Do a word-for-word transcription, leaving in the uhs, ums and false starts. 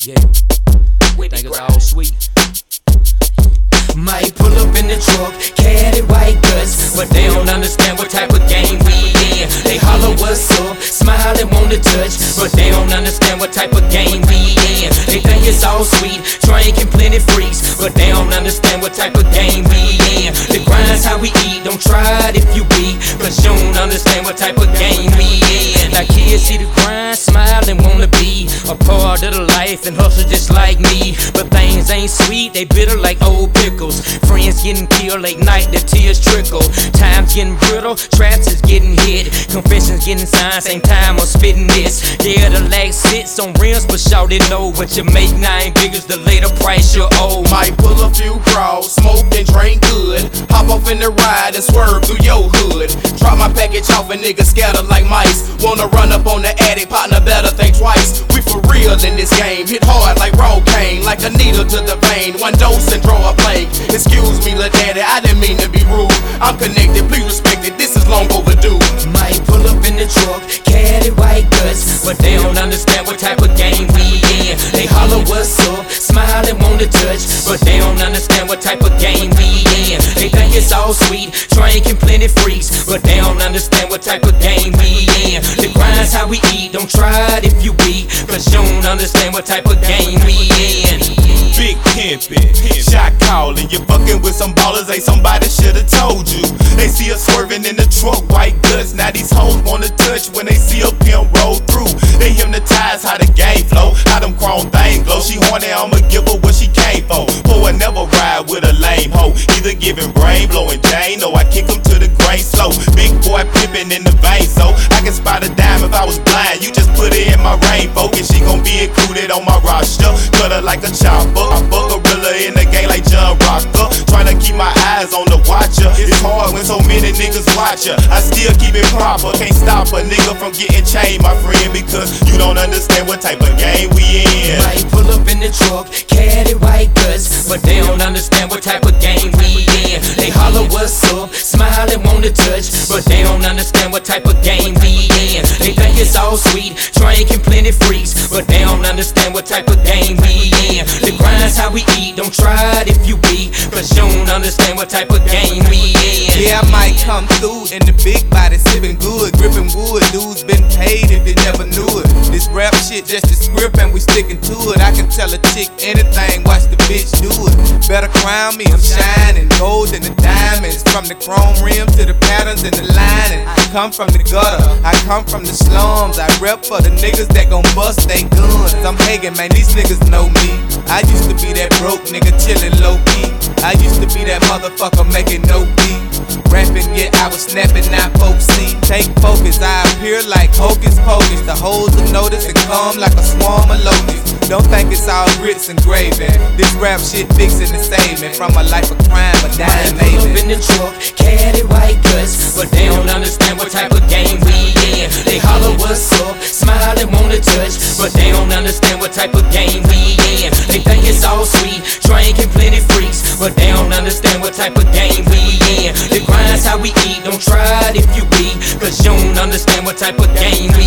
Yeah, we think it's all sweet. Might pull up in the truck, caddy white guts, but they don't understand what type of game we in. They holler what's up, smile and wanna touch, but they don't understand what type of game we in. They think it's all sweet, drinking plenty freaks, but they don't understand what type of game we in. The grind's how we eat, don't try it if you be, cause you don't understand what type of game we in. Now kids see the grind, smile and wanna be a part of the life and hustle just like me, but things ain't sweet, they bitter like old pickles. Friends getting killed late night, the tears trickle. Time's getting brittle, traps is getting hit, confessions getting signed, same time I'm spitting this. Yeah, the lag sits on rims, but shout it know what you make nine figures, the later price you owe. Might pull a few bras, smoke and drink good, hop off in the ride and swerve through your hood. Drop my package off and niggas scatter like mice. Wanna run up on the attic, partner better think twice. We for real in this game, hit hard like Rocaine, like a needle to the vein, one dose and draw a blank. Excuse me, lil' daddy, I didn't mean to be rude. I'm connected, please respect it, this is long overdue. Might pull up in the truck, caddy white guts, but they don't understand what type of game we in. They holler what's up, smile and wanna touch, but they don't understand what type of game we in. They think it's all sweet, drinking plenty freaks, but they don't understand what type of game we in. The grind's how we eat, don't try it if you be, cause you don't understand what type of game we in. Big pimpin', shot callin', you fucking with some ballers, ain't somebody should've told you. They see us swerving in the truck, white guts. Now these hoes wanna touch when they see a pimp roll through. They hypnotize how the game flow, how them chrome things glow. She horny, I'ma give her what she came for. For I never ride with a lame hoe, either giving brain, blowing Jane, or I kick 'em to the grain slow. Big boy pimpin' in the vein, so I can spot a dime if I was blind. You just put it in my rainbow, and she gon' be included on my roster. Cut her like a chopper, I fuck a gorilla in the game like John Rocker. Tryna keep my eyes on the watcher. It's hard when so many niggas watch ya. I still keep it proper. Can't stop a nigga from getting chained, my friend, because you don't understand what type of game we in. Might pull up in the truck, caddy white guts, but they don't understand what type of game we in. They holler what's up, smile and wanna touch, but they don't understand what type of game we in. They think it's all sweet, drinking plenty freaks, but they don't understand what type of game we in. The grind's how we eat, don't try it if you be, cause you don't understand what type of game we in. Yeah, I might come through in the big body, sipping good, gripping wood. Dudes been paid if you never knew it. This rap shit just a script and we sticking to it. I can tell a chick anything, watch the bitch do it. Better crown me, I'm shining, gold in the diamonds, from the chrome rim to the patterns and the lining. I come from the gutter, I come from the slums. I rep for the niggas that gon' bust they guns. I'm Hagen, man, these niggas know me. I used to be that broke nigga chillin' low key. I used to be that motherfucker making no beat. Rapping, yeah, I was snapping, now folks see. Take focus, I appear like hocus pocus. The hoes will notice and come like a swarm of locusts. Don't think it's all grits and gravy. This rap shit fixin' to save me from a life of crime, a dying Pull up baby. in the truck, caddy white guts, but they don't understand what type of game we in. They holler what's up, smile and wanna touch, but they don't understand what type of game we in. They think it's all sweet, drinking plenty freaks, but they don't understand what type of game we in. The grind's how we eat, don't try it if you be, cause you don't understand what type of game we